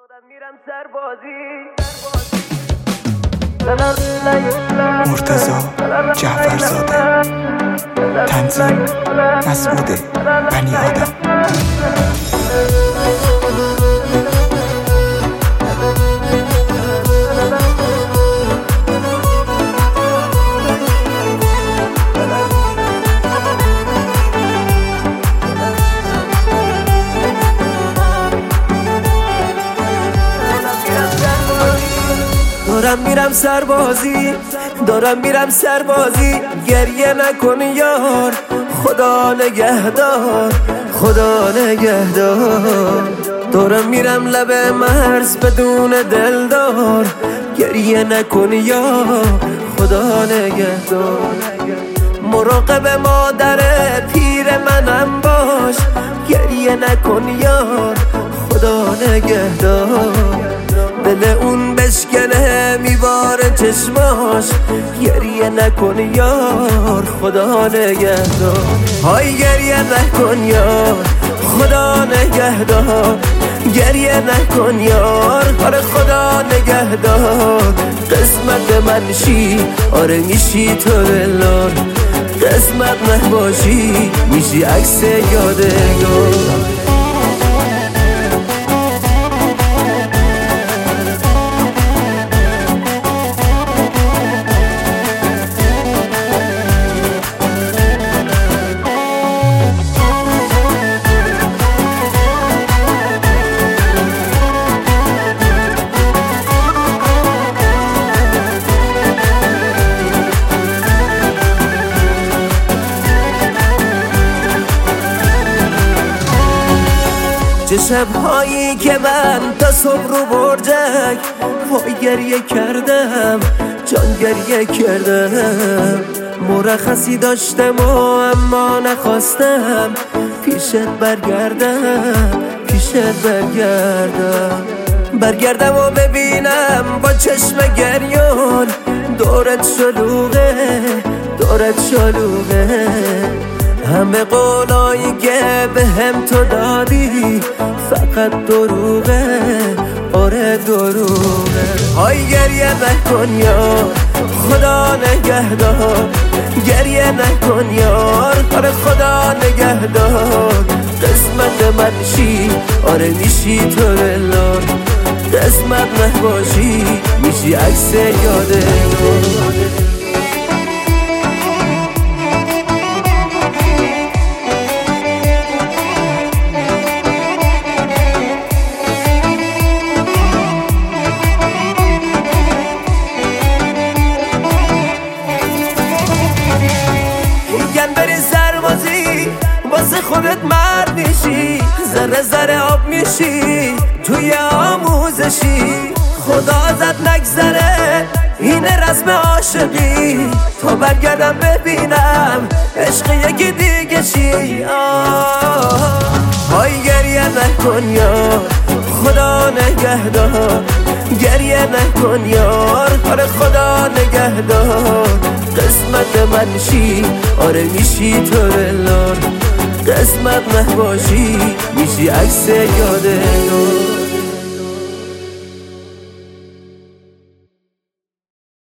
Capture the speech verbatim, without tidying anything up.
مرتضی جعفرزاده، تنظیم مسعود بنی آدم. دارم میرم سربازی، دارم میرم سربازی، گریه نکن یار، خدا نگهدار، خدا نگهدار. دارم میرم لب مرز بدون دلدار، گریه نکن یار، خدا نگهدار. مراقب مادر پیر منم باش، گریه نکن یار، خدا نگهدار. دل اون بشکنه میوار چشماش، گریه نکن یار، خدا نگهدار. های گریه نکن یار، خدا نگهدار. گریه نکن یار، آره خدا نگهدار. قسمت من شی، آره میشی تو دلار. قسمت نباشی میشی عکس یادگار. چه شبهایی که من تا صبح رو برجک وای گریه کردم، جان گریه کردم. مرخصی داشتم و اما نخواستم پیشت برگردم، پیشت برگردم. برگردم و ببینم با چشم گریون دورت شلوغه، دورت شلوغه. همه قولایی که به هم تو دادی فقط دروغه، آره دروغه. های گریه نکن یار، خدا نگهدار. گریه نکن یار، آره خدا نگهدار. قسمت من شی، آره میشی تو دلار. قسمت نباشی میشی عکس یادگار. واسه خودت مرد میشی، ذره ذره آب میشی توی آموزشی. خدا ازت نگذره اینه رسم عاشقی، تا برگردم ببینم عشق یکی دیگه شی. های گریه نکن یار، خدا نگهدار. گریه نکن یار، آره خدا نگهدار. قسمت من شی، آره میشی تو دلار. قسمت نباشی میشی عکس یادگار.